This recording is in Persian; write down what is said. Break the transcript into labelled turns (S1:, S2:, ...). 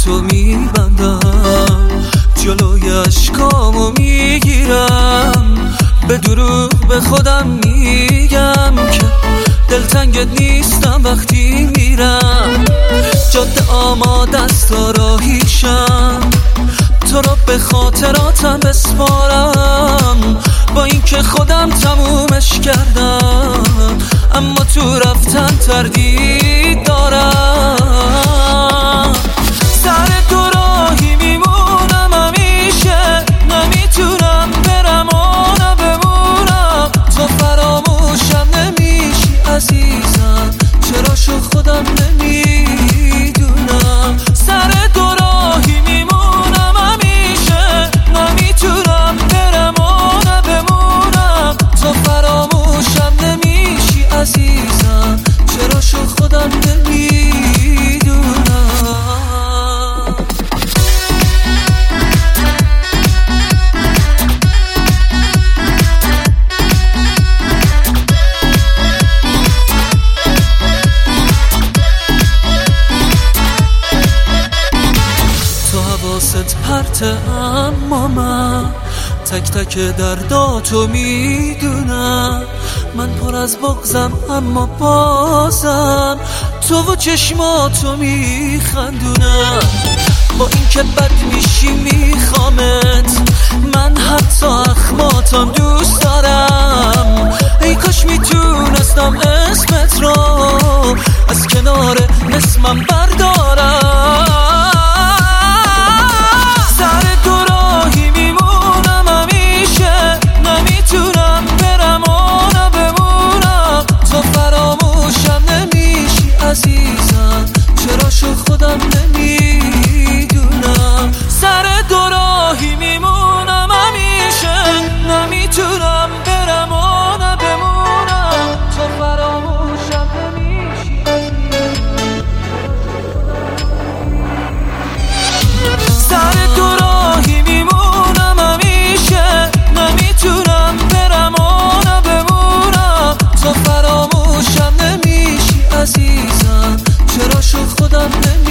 S1: تو میبندم، جلوی اشکامو میگیرم، به دروغ به خودم میگم که دلتنگت نیستم وقتی میرم. جاده آماده است تا راهیشم، تو رو به خاطراتم بسپارم، با اینکه خودم تمومش کردم، اما تو رفتن تردید دارم. سر دو راهی میمونم همیشه، نمیتونم برم و نبمونم، تو فراموشم نمیشی عزیزم، چرا شو خودم نمیدونم. سر دو راهی میمونم همیشه، نمیتونم برم و نبمونم، تو فراموشم نمیشی عزیزم، چرا شو خودم نمیدونم. حواست پرته اما من تک تک درداتو میدونم، من پر از بغضم اما بازم تو و چشماتو میخندونم. با اینکه بد میشی میخوامت، من حتی اخماتم دوست دارم، ای کاش میتونستم اسمت رو از کنار اسمم بردارم. عزیزم چرا شو خودم نمیدونم. سر دو راهی میمونم همیشه، نمیتونم برم و نبمونم، تو فراموشم نمیشی. سر دو راهی میمونم همیشه، نمیتونم برم و نبمونم، تو فراموشم نمیشی عزیزم، چرا شو خودم